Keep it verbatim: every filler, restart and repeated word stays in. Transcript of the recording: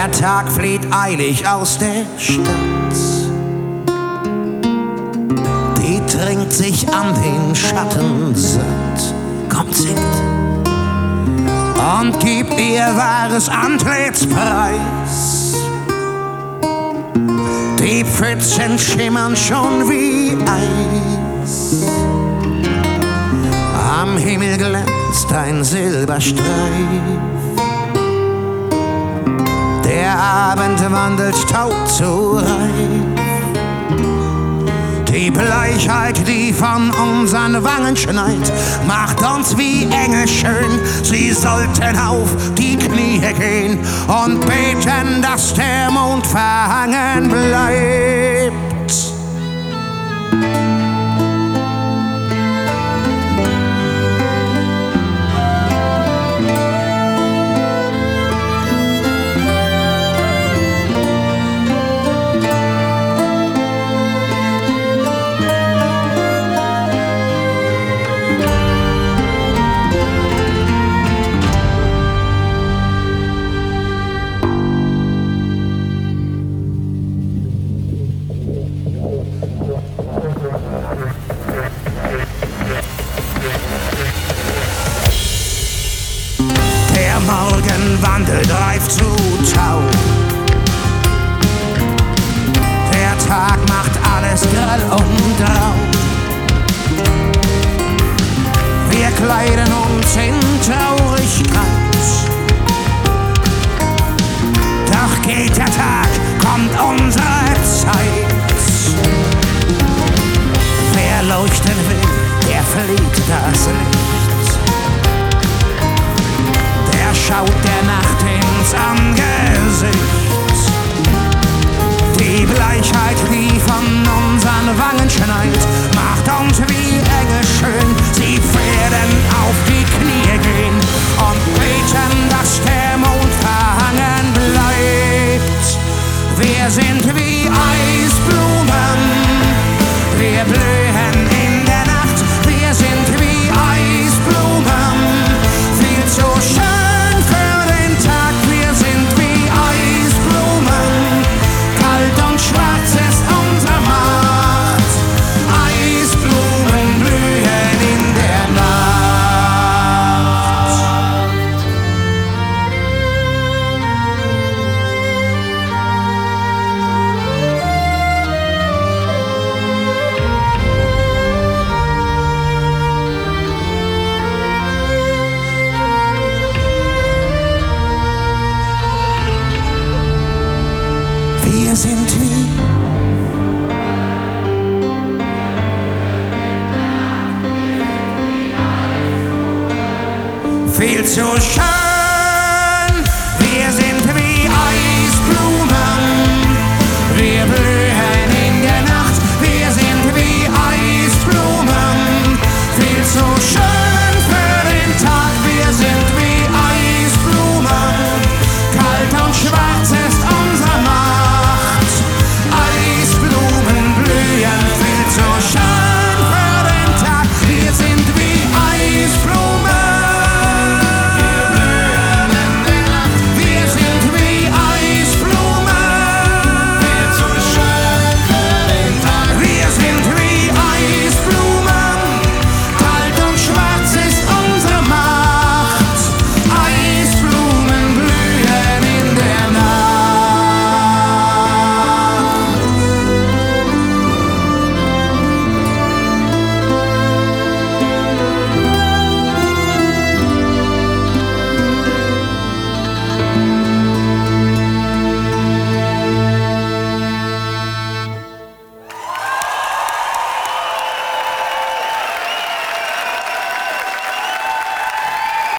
Der Tag flieht eilig aus der Stadt. Die trinkt sich an den Schatten satt. Kommt, singt und gibt ihr wahres Antlitz preis. Die Pfützen schimmern schon wie Eis. Am Himmel glänzt ein Silberstreif. Der Abend wandelt taub zu reif. Die Bleichheit, die von unseren Wangen schneit, macht uns wie Engel schön. Sie sollten auf die Knie gehen und beten, dass der Mond verhangen bleibt. Der Morgenwandel reift zu Tau. Der Tag macht alles grell und grau. Wir kleiden uns in Traurigkeit. Doch geht der Tag, kommt unsere Zeit. Wer leuchten will, der verliert das Licht. Schaut der Nacht ins Angesicht. Die Bleichheit, die von unseren Wangen schneit, macht uns wie Engel schön. Sie werden auf die Knie gehen und beten, dass der Mond verhangen bleibt. Wir sind wie Eisblumen, wir blühen in der Nacht. Wir sind wie Eisblumen, viel zu schön. Wir sind wie viel zu schön.